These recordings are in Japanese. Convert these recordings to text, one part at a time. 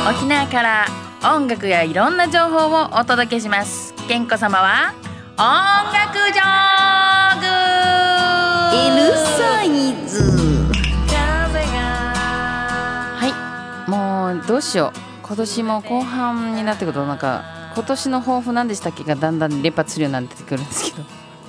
沖縄から音楽やいろんな情報をお届けします。けんこ様は音楽ジョーグ L サイズ。 はい、もうどうしよう。今年も後半になってくるとなんか今年の抱負何でしたっけがだんだん連発するようになってくるんですけど、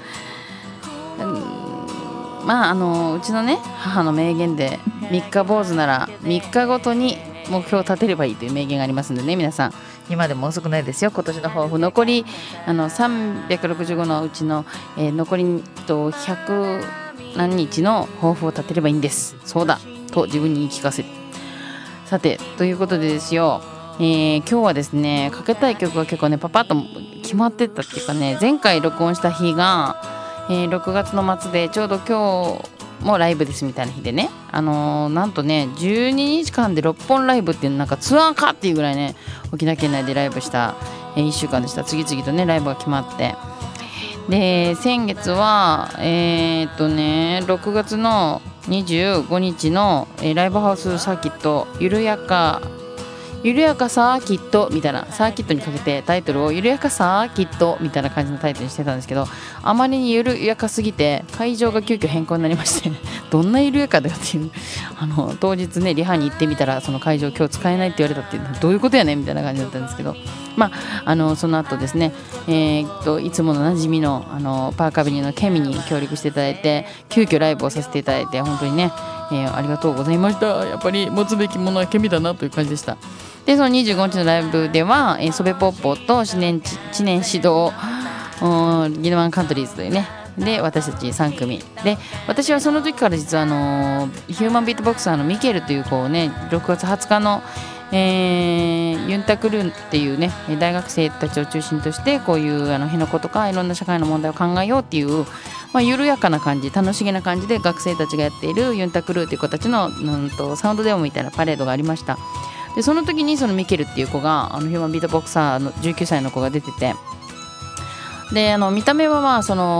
まあうちのね母の名言で3日坊主なら3日ごとに目標を立てればいいという名言がありますのでね、皆さん今でも遅くないですよ。今年の抱負残り365のうちの、残り100何日の抱負を立てればいいんです。そうだと自分に言い聞かせる。さてということでですよ、今日はですねかけたい曲が結構ねパパッと決まってったっていうかね、前回録音した日が、6月の末でちょうど今日もライブですみたいな日でね、なんとね12日間で6本ライブっていうなんかツアーかっていうぐらいね沖縄県内でライブした、1週間でした。次々とねライブが決まって、で先月は6月の25日の、ライブハウスサーキット緩やかサーキットみたいな、サーキットにかけてタイトルを緩やかサーキットみたいな感じのタイトルにしてたんですけど、あまりに緩やかすぎて会場が急遽変更になりましてどんな緩やかだよっていう当日ねリハに行ってみたらその会場今日使えないって言われたっていうどういうことやねんみたいな感じだったんですけど、まあその後ですねいつもの馴染みのパークアベニューのケミに協力していただいて急遽ライブをさせていただいて本当にね、ありがとうございました。やっぱり持つべきものはケミだなという感じでした。でその25日のライブではソベポッポと知念指導ギノワンカントリーズというねで私たち3組で、私はその時から実はヒューマンビートボクサーのミケルという子をね6月20日のユンタクルーンっていうね大学生たちを中心としてこういう辺野古とかいろんな社会の問題を考えようっていう、緩やかな感じ楽しげな感じで学生たちがやっているユンタクルーっていう子たちのサウンドデモみたいなパレードがありました。でその時にそのミケルっていう子がヒューマンビートボクサーの19歳の子が出てて、で見た目はハ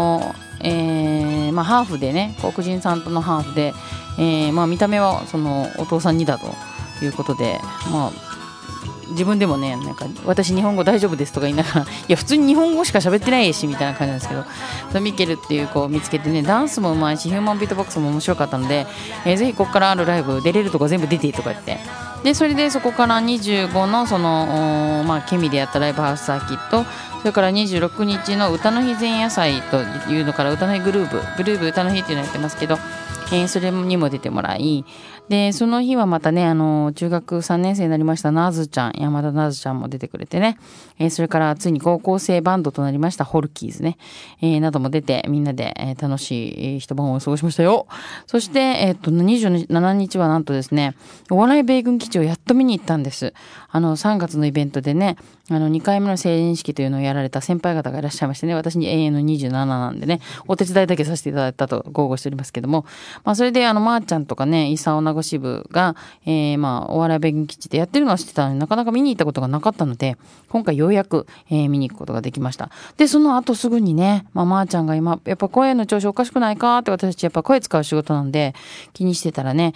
ーフでね黒人さんとのハーフで、見た目はそのお父さんにだということで、自分でもねなんか私日本語大丈夫ですとか言いながらいや普通に日本語しか喋ってないしみたいな感じなんですけど、そのミケルっていう子を見つけてねダンスもうまいしヒューマンビートボックスも面白かったので、ぜひここからあるライブ出れるとこ全部出てとか言って、でそれでそこから25のそのケミでやったライブハウスサーキット、それから26日の歌の日前夜祭というのから歌の日グルーブ歌の日っていうのをやってますけど、それにも出てもらい、でその日はまたね中学3年生になりましたナズちゃん山田ナズちゃんも出てくれてね、それからついに高校生バンドとなりましたホルキーズね、なども出てみんなで、楽しい一晩を過ごしましたよ。そして、27日はなんとですねお笑い米軍基地をやっと見に行ったんです。3月のイベントでね2回目の成人式というのをやられた先輩方がいらっしゃいましてね、私に永遠の27なんでねお手伝いだけさせていただいたと豪語しておりますけども、それでまーちゃんとかねイサオナゴ支部が、お笑い米軍基地でやってるのは知ってたのになかなか見に行ったことがなかったので今回ようやく、見に行くことができました。でその後すぐにね、まーちゃんが今やっぱ声の調子おかしくないかって私たちやっぱ声使う仕事なんで気にしてたらね、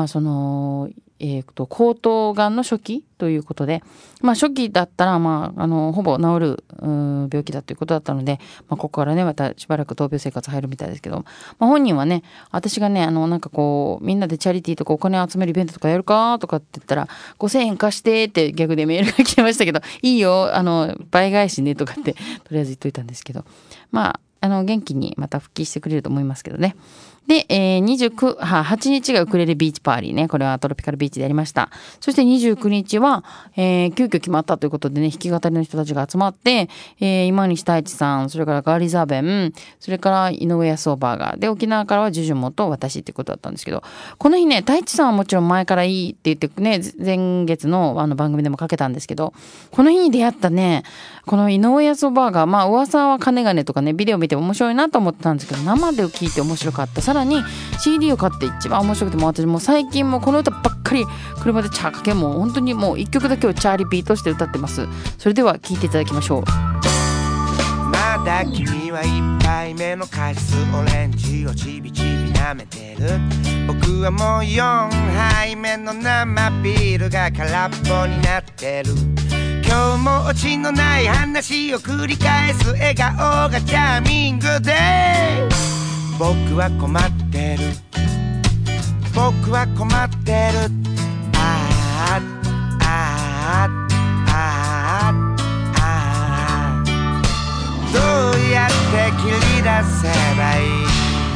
喉頭がんの初期ということで、初期だったら、ほぼ治る病気だということだったので、ここからねまたしばらく闘病生活入るみたいですけど、本人はね私がねなんかこうみんなでチャリティーとかお金を集めるイベントとかやるかとかって言ったら5000円貸してって逆でメールが来てましたけど、いいよ倍返しねとかってとりあえず言っといたんですけど、元気にまた復帰してくれると思いますけどね。で、8日がウクレレビーチパーリーね。これはトロピカルビーチでやりました。そして29日は、急遽決まったということでね、弾き語りの人たちが集まって、今西太一さん、それからガーリザーベン、それから井上康夫バーガーで、沖縄からはジュジュモと私っていうことだったんですけど、この日ね、太一さんはもちろん前からいいって言ってね、前月の番組でもかけたんですけど、この日に出会ったね、この井上康夫バーガー、噂は金がねとかね、ビデオ見て面白いなと思ってたんですけど、生で聞いて面白かった。さらに CD を買って一番面白くて、もう私もう最近もこの歌ばっかり車でチャーかけ、もう本当にもう一曲だけをチャーリピートして歌ってます。それでは聴いていただきましょう。 まだ君は一杯目のカシスオレンジをちびちび舐めてる。 僕はもう4杯目の生ビールが空っぽになってる。今日もオチのない話を繰り返す笑顔がチャーミングで、僕は困ってる、僕は困ってる。あーあーあーあー、どうやって切り出せばいい。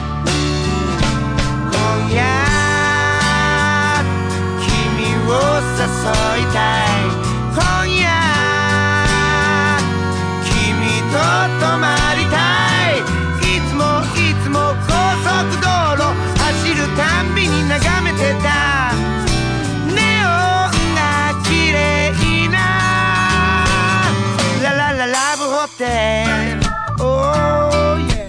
今夜君を誘いたい。今夜君と泊まりたい。いつも高速道路走るたんびに眺めてたネオンが綺麗なララララブホテル。Oh yeah。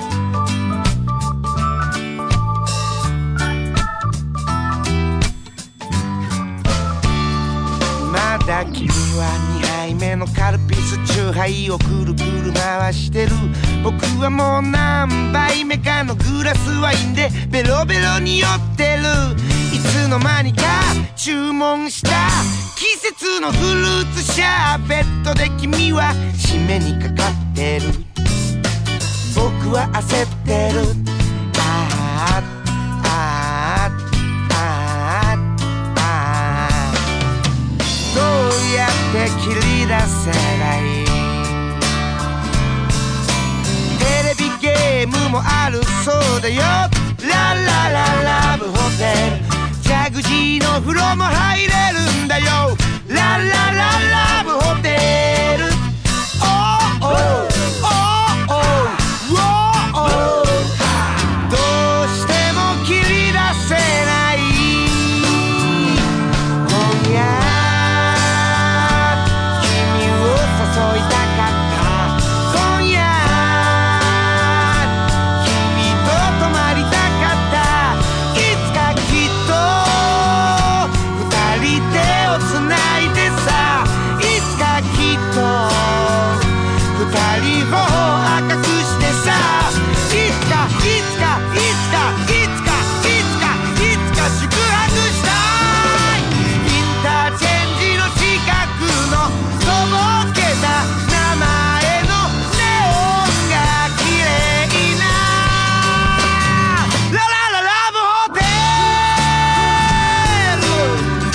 まだ君は2杯目のカルピスチューハイをくるくる回してる。僕はもう何杯目かのグラスワインでベロベロに酔ってる。いつの間にか注文した季節のフルーツシャーベットで君は締めにかかってる。僕は焦ってる。あーあーあーあー、どうやって切り出せばいい。テレビゲームもあるそうだよ。ララララブホテル。ジャグジーの風呂も入れるんだよ。ララララブホテル。おーおーおーおーおー、どうしても切り出せない。今夜君を誘いたかった。今夜君と泊まりたかった。いつかきっと二人手をつないでさ。いつかきっと二人頬を赤くしてさ。いつかいつかいつかいつかいつかいつか宿泊したい。インターチェンジの近くのとぼけた名前のネオンが綺麗なララララブホテル。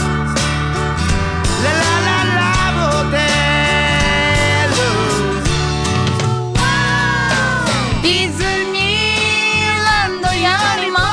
ララララブホテル。 ディズニーランドよりも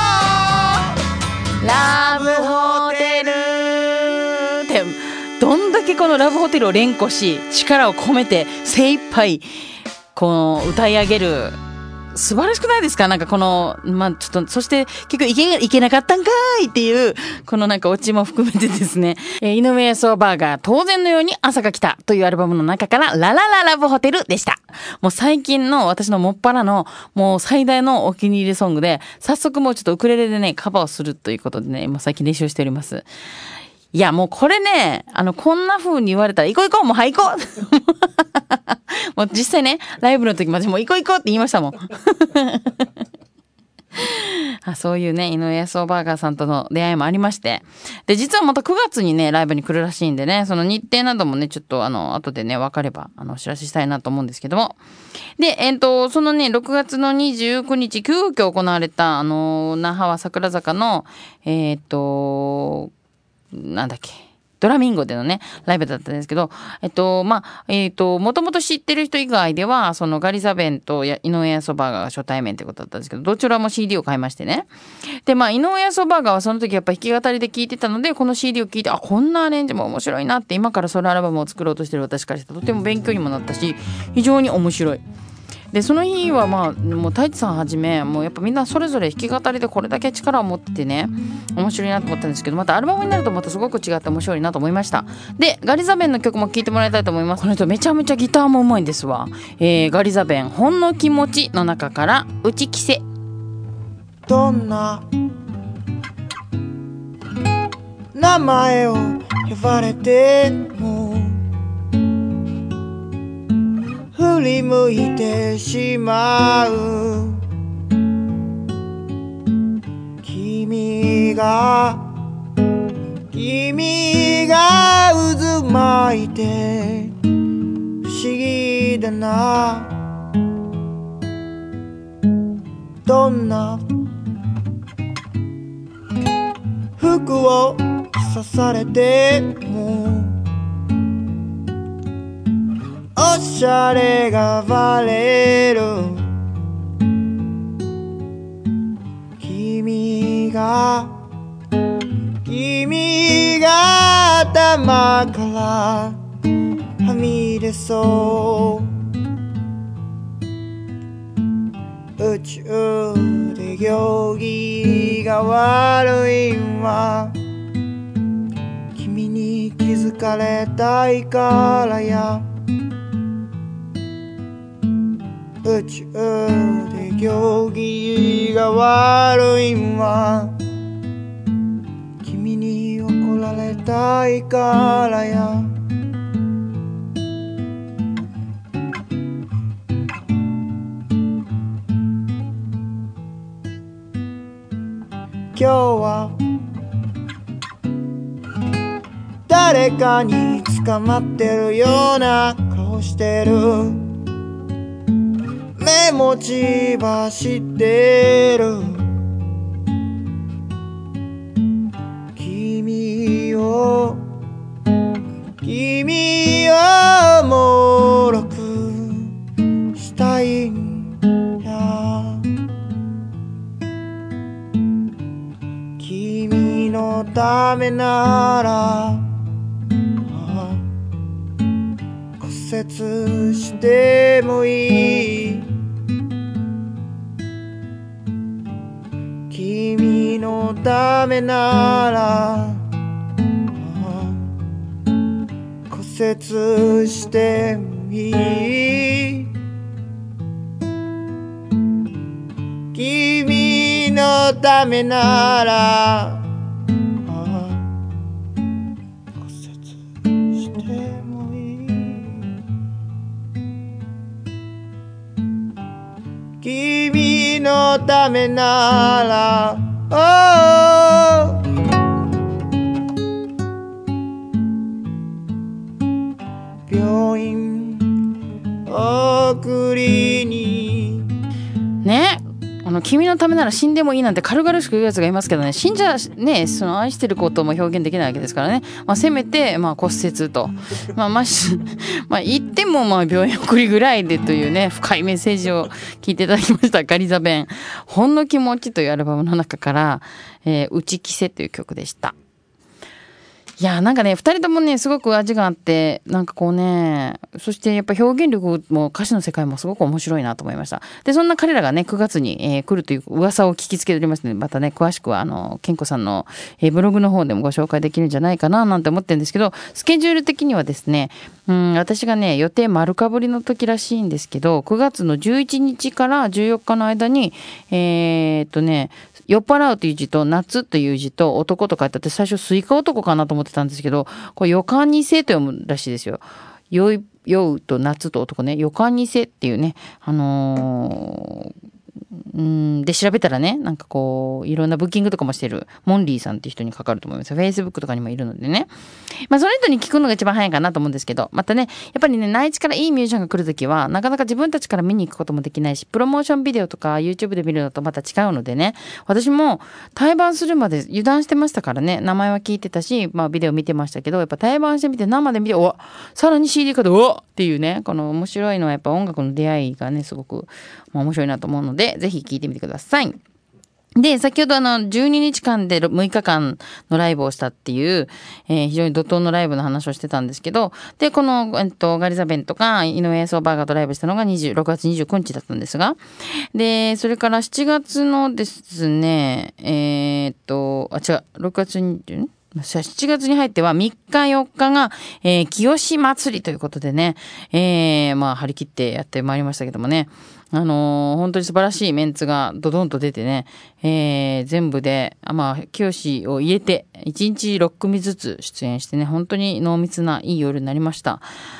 ラブホテルってどんだけこのラブホテルを連呼し力を込めて精一杯この歌い上げる、素晴らしくないですか。なんかこのちょっとそして結局いけなかったんかいっていうこのなんかオチも含めてですね、井上康雄バーガー当然のように朝が来たというアルバムの中からララララブホテルでした。もう最近の私のもっぱらのもう最大のお気に入りソングで、早速もうちょっとウクレレでねカバーをするということでね、今最近練習しております。いやもうこれね、こんな風に言われたら行こうもうはい行こうもう実際ねライブの時までもう行こうって言いましたもんそういうね井上康雄バーガーさんとの出会いもありまして、で実はまた9月にねライブに来るらしいんでね、その日程などもねちょっと後でね分かればお知らせしたいなと思うんですけども、でそのね6月の29日急遽行われた那覇は桜坂のなんだっけドラミンゴでのねライブだったんですけど、もともと知ってる人以外ではそのガリザベンと井上康雄バーガーが初対面ということだったんですけど、どちらも CD を買いましてね、で井上康雄バーガーはその時やっぱ弾き語りで聴いてたので、この CD を聴いてこんなアレンジも面白いなって、今からソロアルバムを作ろうとしてる私からしてとても勉強にもなったし非常に面白い。でその日はもう太一さんはじめもうやっぱみんなそれぞれ弾き語りでこれだけ力を持っててね面白いなと思ったんですけど、またアルバムになるとまたすごく違って面白いなと思いました。でガリザベンの曲も聴いてもらいたいと思います。この人めちゃめちゃギターもうまいんですわ。ガリザベンほんの気持ちの中から内着せ。 どんな名前を呼ばれても振り向いてしまう。君君が渦巻いて不思議だな。どんな服を刺されてもおしゃれがバレる。君が頭からはみ出そう。宇宙で行儀が悪いんは君に気づかれたいからや。宇宙で行儀が悪いんは君に怒られたいからや。今日は誰かに捕まってるような顔してる。目も血走ってる。君をもろくしたいんや。君のためなら骨折してもいい。君のためなら骨折してもいい。君のためなら骨折してもいい。君のためなら病院送りにね。君のためなら死んでもいいなんて軽々しく言うやつがいますけどね、死んじゃね、その愛してることも表現できないわけですからね。せめて骨折と言っても病院送りぐらいでというね、深いメッセージを聞いていただきました。ガリザベンほんの気持ちというアルバムの中から打ち着せという曲でした。いやなんかね2人ともねすごく味があって、なんかこうね、そしてやっぱ表現力も歌詞の世界もすごく面白いなと思いました。でそんな彼らがね9月に、来るという噂を聞きつけておりますので、またね詳しくは健子さんの、ブログの方でもご紹介できるんじゃないかななんて思ってるんですけど、スケジュール的にはですね、私がね予定丸かぶりの時らしいんですけど、9月の11日から14日の間に酔っ払うという字と夏という字と男と書いてあって、最初スイカ男かなと思ってたんですけど、これ予感にせと読むらしいですよ。酔うと夏と男ね、予感にせっていうね、で調べたらね、なんかこういろんなブッキングとかもしてるモンリーさんっていう人にかかると思います。 Facebook とかにもいるのでね、その人に聞くのが一番早いかなと思うんですけど、またねやっぱりね内地からいいミュージシャンが来るときはなかなか自分たちから見に行くこともできないし、プロモーションビデオとか YouTube で見るのとまた違うのでね、私も対バンするまで油断してましたからね、名前は聞いてたし、ビデオ見てましたけど、やっぱ対バンしてみて生で見てさらに CD 化でっていうね、この面白いのはやっぱ音楽の出会いがねすごく面白いなと思うので、ぜひ聞いてみてください。で、先ほど12日間で6日間のライブをしたっていう、非常に怒涛のライブの話をしてたんですけど、で、この、ガリザベンとか井上奏バーガーとライブしたのが6月29日だったんですが、で、それから7月のですね、6月20、7月に入っては3日4日が、清祭りということでね、張り切ってやってまいりましたけどもね、本当に素晴らしいメンツがドドンと出てね、全部で、清を入れて1日6組ずつ出演してね、本当に濃密ないい夜になりました。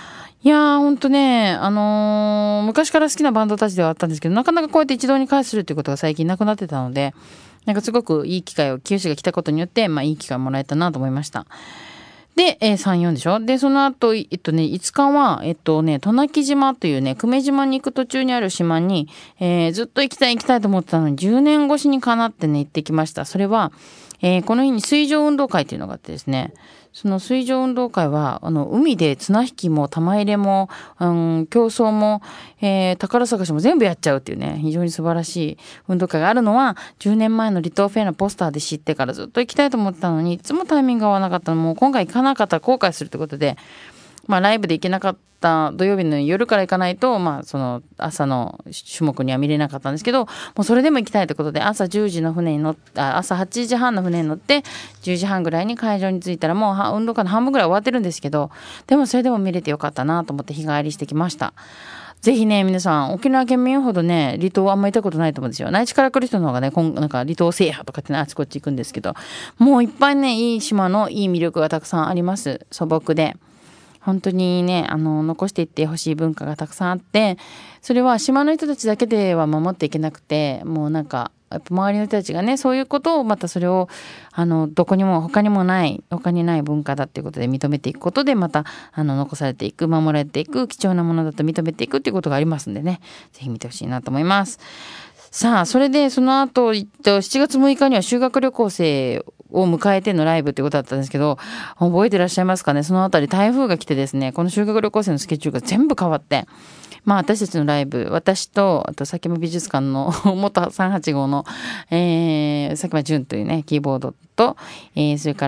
いやーほんとね、昔から好きなバンドたちではあったんですけど、なかなかこうやって一堂に会するっていうことが最近なくなってたので、なんかすごくいい機会を、清が来たことによって、いい機会をもらえたなと思いました。で、3、4でしょ。で、その後、5日は、渡名喜島というね、久米島に行く途中にある島に、ずっと行きたいと思ってたのに、10年越しにかなってね、行ってきました。それは、この日に水上運動会っていうのがあってですね、その水上運動会は、海で綱引きも玉入れも、競争も、宝探しも全部やっちゃうっていうね、非常に素晴らしい運動会があるのは、10年前の離島フェアのポスターで知ってからずっと行きたいと思ってたのに、いつもタイミングが合わなかったの。もう今回行かなかったら後悔するってことで、ライブで行けなかった土曜日の夜から行かないと、その朝の種目には見れなかったんですけど、もうそれでも行きたいということで、朝10時の船に乗って、朝8時半の船に乗って、10時半ぐらいに会場に着いたら、もう運動会の半分ぐらい終わってるんですけど、でもそれでも見れてよかったなと思って日帰りしてきました。ぜひね、皆さん、沖縄県民ほどね、離島あんま行ったことないと思うんですよ。内地から来る人の方がね、なんか離島制覇とかってね、あちこち行くんですけど、もういっぱいね、いい島のいい魅力がたくさんあります。素朴で。本当にね、残していってほしい文化がたくさんあって、それは島の人たちだけでは守っていけなくて、もうなんか、やっぱ周りの人たちがね、そういうことをまたそれを、どこにも他にない文化だっていうことで認めていくことで、また、残されていく、守られていく、貴重なものだと認めていくっていうことがありますんでね、ぜひ見てほしいなと思います。さあ、それでその後、7月6日には修学旅行生を迎えてのライブってことだったんですけど、覚えてらっしゃいますかね。そのあたり台風が来てですね、この修学旅行生のスケジュールが全部変わって、私たちのライブ、私と、あと、佐喜眞美術館の元385の、佐喜眞純というね、キーボードと、それから、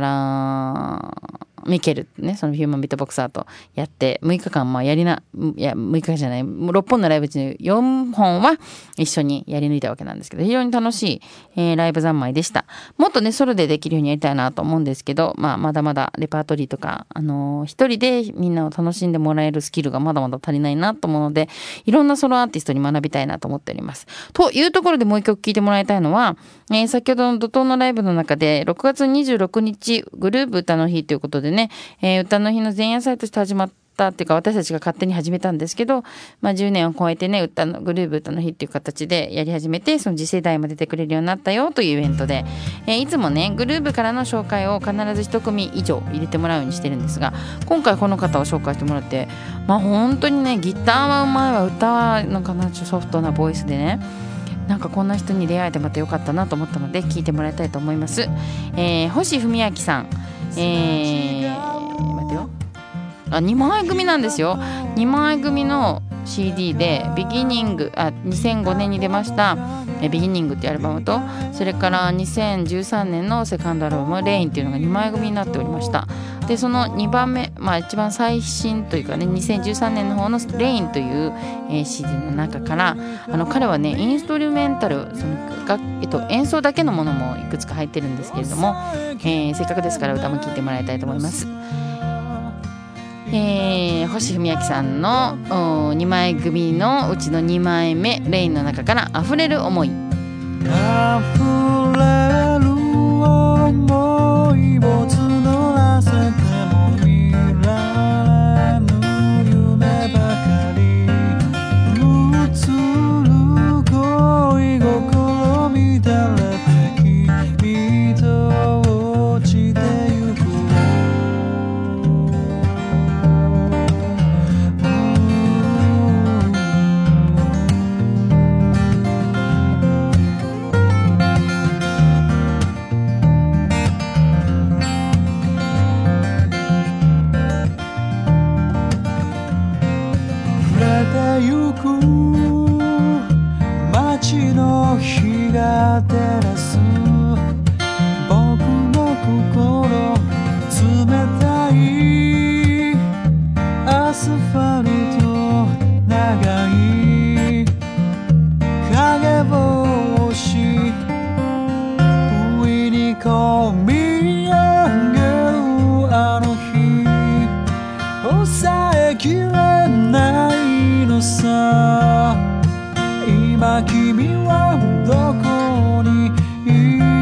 ミケルね、そのヒューマンビートボクサーとやって、6日間、6日じゃない、6本のライブうちの4本は一緒にやり抜いたわけなんですけど、非常に楽しい、ライブ三昧でした。もっとね、ソロでできるようにやりたいなと思うんですけど、まだまだレパートリーとか、一人でみんなを楽しんでもらえるスキルがまだまだ足りないなと思うので、いろんなソロアーティストに学びたいなと思っております。というところでもう一曲聴いてもらいたいのは、先ほどの怒涛のライブの中で、6月26日、グループ歌の日ということでね、歌の日の前夜祭として始まったっていうか、私たちが勝手に始めたんですけど、10年を超えてね、グループ歌の日っていう形でやり始めて、その次世代も出てくれるようになったよというイベントで、いつもね、グループからの紹介を必ず一組以上入れてもらうようにしてるんですが、今回この方を紹介してもらって、本当にね、ギターはうまいわ、歌はなんかソフトなボイスでね、なんかこんな人に出会えてまたよかったなと思ったので聞いてもらいたいと思います。星文明さん、待てよ、2枚組なんですよ。2枚組の CD でビギニング、2005年に出ましたビギニングっていうアルバムと、それから2013年のセカンドアルバムレインっていうのが2枚組になっておりました。でその2番目、一番最新というかね、2013年の方のレインという、CD の中から、彼はねインストリュメンタル、演奏だけのものもいくつか入ってるんですけれども、せっかくですから歌も聴いてもらいたいと思います。星文明さんの2枚組のうちの2枚目レインの中から溢れる思い。溢れる思いを募らせても見らぬ夢ばかり、移る恋心乱れて君と落ちてゆく。街の日が照らす僕の心、冷たいアスファルト、長い影を押し不意にこみ上げるあの日、抑えきれないのさ。今君はどこにいる？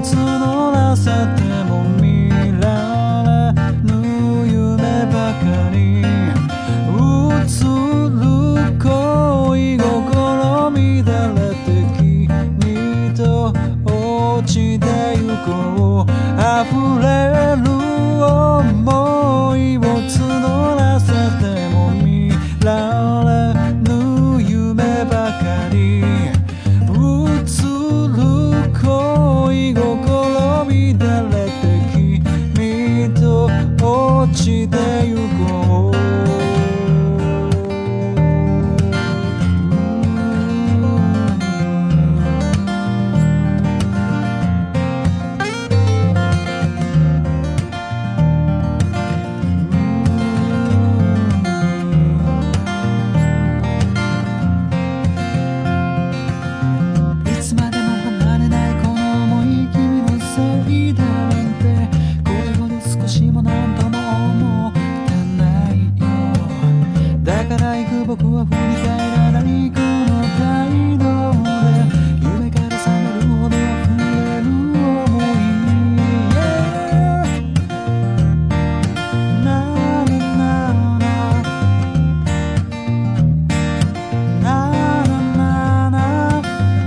募らせても見られぬ夢ばかり映る恋心乱れて君と落ちてゆこう溢れる想いを募らせても見られぬ夢ばかり映る恋心乱れて君と落ちてゆこう僕は振り返らないこの態度で夢から覚めるほど溢れる想い、なななななななな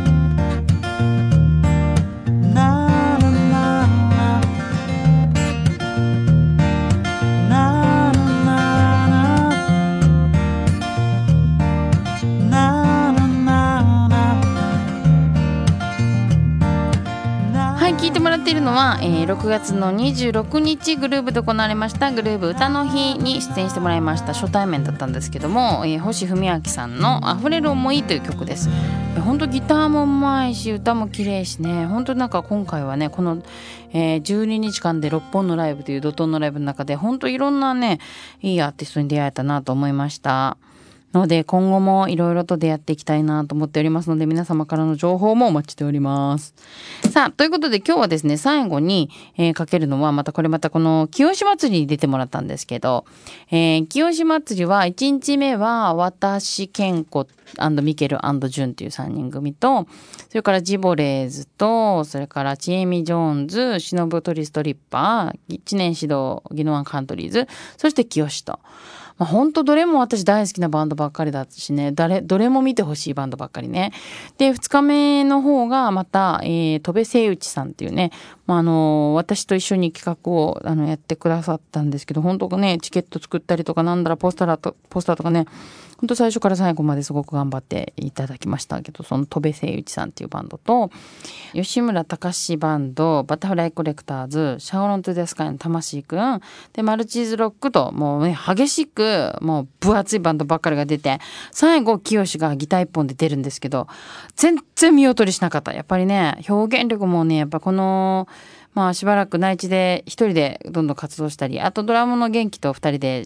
聞いてもらっているのは、6月の26日グルーブで行われましたグルーブ歌の日に出演してもらいました初対面だったんですけども、星文明さんの溢れる想いという曲です。本当ギターもうまいし歌も綺麗しね、本当なんか今回はねこの、12日間で6本のライブという怒涛のライブの中で本当いろんなねいいアーティストに出会えたなと思いましたので、今後もいろいろと出会っていきたいなと思っておりますので、皆様からの情報もお待ちしております。さあ、ということで今日はですね、最後に、かけるのはまたこの清志祭りに出てもらったんですけど、清志祭りは1日目は私、健子ミケル&ジュンという3人組と、それからジボレーズと、それからチエミ・ジョーンズ、シノブ・トリストリッパー、1年指導ギノワン・カントリーズ、そして清志と。本当どれも私大好きなバンドばっかりだしね、どれも見てほしいバンドばっかりね。で、2日目の方がまた、戸部誠内さんっていうね、私と一緒に企画をやってくださったんですけど、本当ね、チケット作ったりとかなんだらポスターとかね、本当最初から最後まですごく頑張っていただきましたけど、その戸部誠内さんっていうバンドと、吉村隆バンド、バタフライコレクターズ、シャオロントゥデスカイの魂くん、で、マルチーズロックと、もうね、激しく、もう分厚いバンドばっかりが出て、最後、清がギター一本で出るんですけど、全然見劣りしなかった。やっぱりね、表現力もね、やっぱこの、しばらく内地で一人でどんどん活動したり、あとドラムの元気と二人で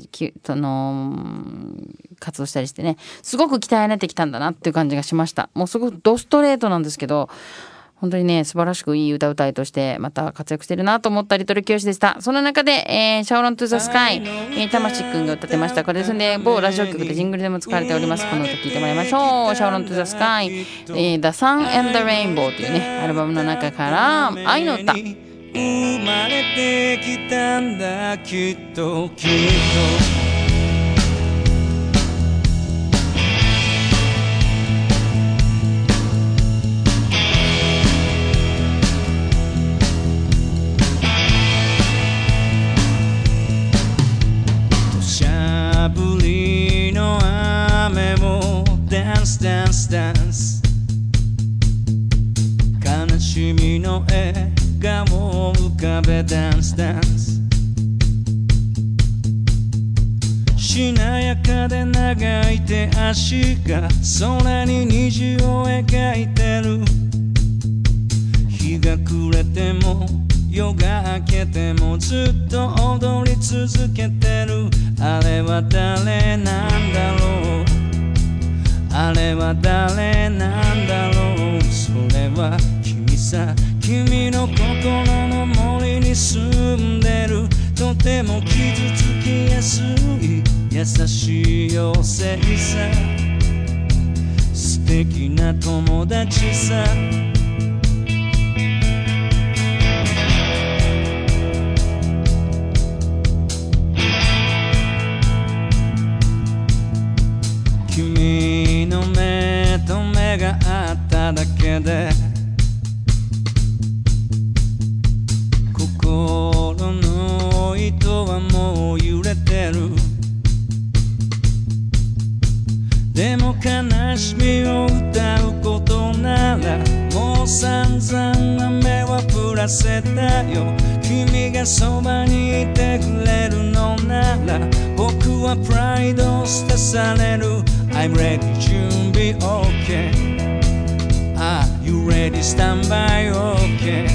活動したりしてね、すごく鍛えられてきたんだなっていう感じがしました。もうすごくドストレートなんですけど、本当にね、素晴らしくいい歌うたいとしてまた活躍してるなと思ったリトル清でした。その中で、シャオロントゥザスカイ、魂くんが歌ってました。これですね、某ラジオ局でジングルでも使われております。この歌聴いてもらいましょう。シャオロントゥザスカイ、The Sun and the Rainbow というね、アルバムの中から愛の歌。 生まれてきたんだきっときっと土砂降りの雨もダンスダンスダンス悲しみの絵を浮かべダンスダンスしなやかで長い手足が空に虹を描いてる日が暮れても夜が明けてもずっと踊り続けてるあれは誰なんだろうあれは誰なんだろうそれは君さ君の心の森に住んでるとても傷つきやすい優しい妖精さ素敵な友達さ心はもう揺れてる。でも悲しみを歌うことならもう散々雨は降らせたよ。君がそばにいてくれるのなら僕はプライドを捨てされる。 I'm ready 準備 OK Are you ready stand by OK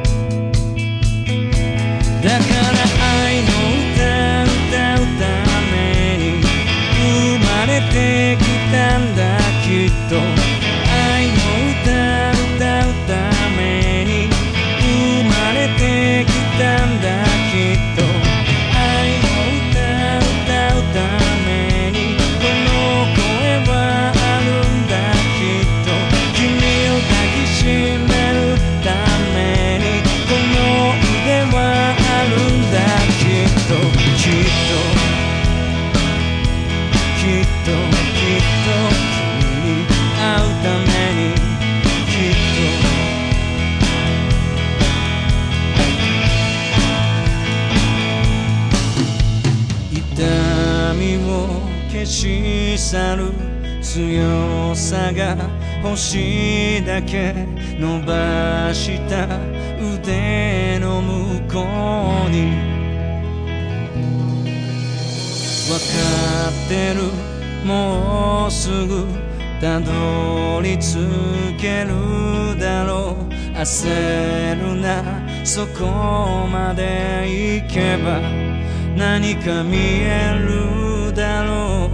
だから愛の歌歌うために生まれてきたんだきっと。愛の歌歌うために生まれてきたんだきっと。愛の歌歌うためにこの声はあるんだきっと。君を抱きしめるためにこの腕はあるんだきっと。きっときっときっと君に会うためにきっと。痛みを消し去る強さが星だけ伸ばした腕の向こうにわかってる。もうすぐたどり着けるだろう。焦るなそこまで行けば何か見えるだろう。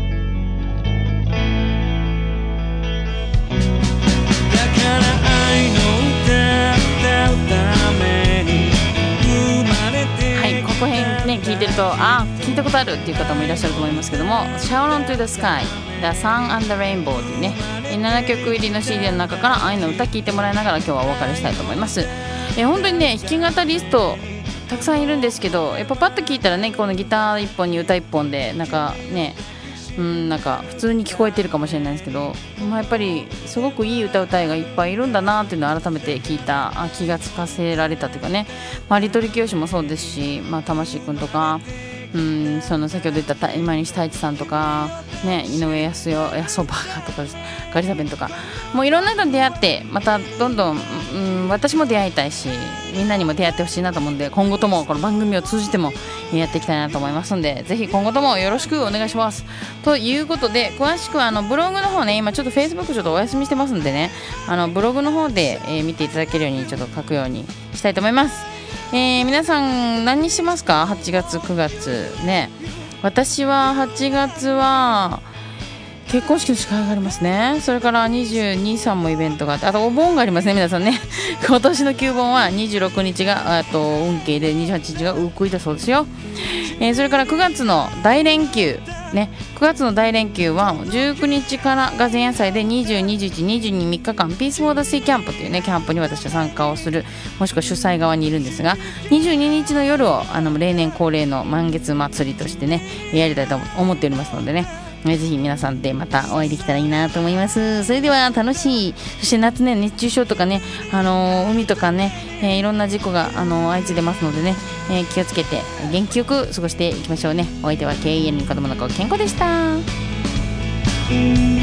だから愛の歌歌うために生まれて。 はい、ここへんね聞いてると聞いたことあるっていう方もいらっしゃると思いますけども、 Shout on to the Sky The Sun and the Rainbow というね7曲入りの CD の中から愛の歌聞いてもらいながら今日はお別れしたいと思います。本当にね弾き語りストたくさんいるんですけど、やっぱパッと聞いたらねこのギター1本に歌1本でなんかねなんか普通に聞こえてるかもしれないですけど、やっぱりすごくいい歌うたいがいっぱいいるんだなっていうのを改めて聞いた気がつかせられたというかね、リトルキヨシもそうですし、魂くんとかその先ほど言った今西太一さんとか、ね、井上康代バーガーとかガリザベンとかもういろんな人に出会ってまたどんどん、私も出会いたいしみんなにも出会ってほしいなと思うんで、今後ともこの番組を通じてもやっていきたいなと思いますので、ぜひ今後ともよろしくお願いします。ということで詳しくはブログの方ね、今ちょっと Facebook ちょっとお休みしてますんでね、ブログの方で、見ていただけるようにちょっと書くようにしたいと思います。皆さん何にしますか？8月9月ね。私は8月は結婚式の司会がありますね。それから22、3もイベントがあって、あとお盆がありますね皆さんね。今年の旧盆は26日が運慶で28日がウークイだそうですよ。それから9月の大連休ね、9月の大連休は19日からが前夜祭で20、21、22、3日間ピースフォーダシーキャンプというねキャンプに私は参加をする、もしくは主催側にいるんですが、22日の夜を例年恒例の満月祭りとしてねやりたいと思っておりますのでね、ぜひ皆さんでまたお会いできたらいいなと思います。それでは楽しい、そして夏ね熱中症とかね、海とかね、いろんな事故が相次いでますのでね、気をつけて元気よく過ごしていきましょうね。お相手は KEN 子供の子健康でした。